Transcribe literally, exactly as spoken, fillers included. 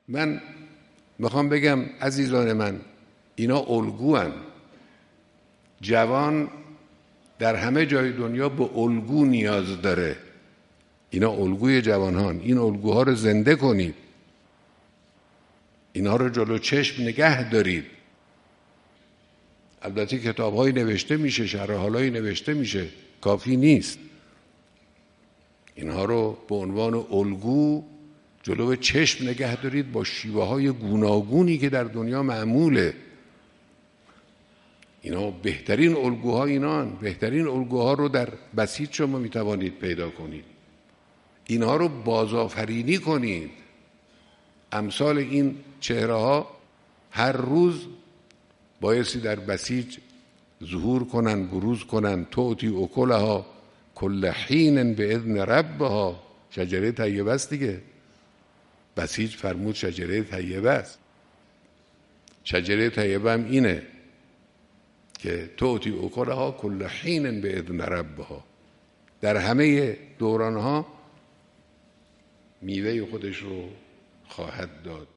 من میخوام بگم عزیزان من، اینا الگوان. جوان در همه جای دنیا به الگو نیاز داره. اینا الگوی جوانان. این الگوها رو زنده کنید، اینا رو جلو چشم نگه دارید. البته کتاب‌های نوشته میشه، شرح حال‌های نوشته میشه، کافی نیست. اینها رو به عنوان الگو جلو چشم نگه دارید با شیوه‌های گوناگونی که در دنیا معموله. اینا بهترین الگوها اینان. بهترین الگوها رو در بسیط شما میتوانید پیدا کنید. اینها رو بازآفرینی کنید. امثال این چهره ها هر روز بایستی در بسیج ظهور کنن، بروز کنن. تعطی اکلها کل حین به اذن ربها. شجره طیبه است دیگه. بسیج فرمود شجره طیبه است. شجره طیبه هم اینه که تعطی اکلها کل حین به اذن ربها. در همه دورانها میوه خودش رو خواهد داد.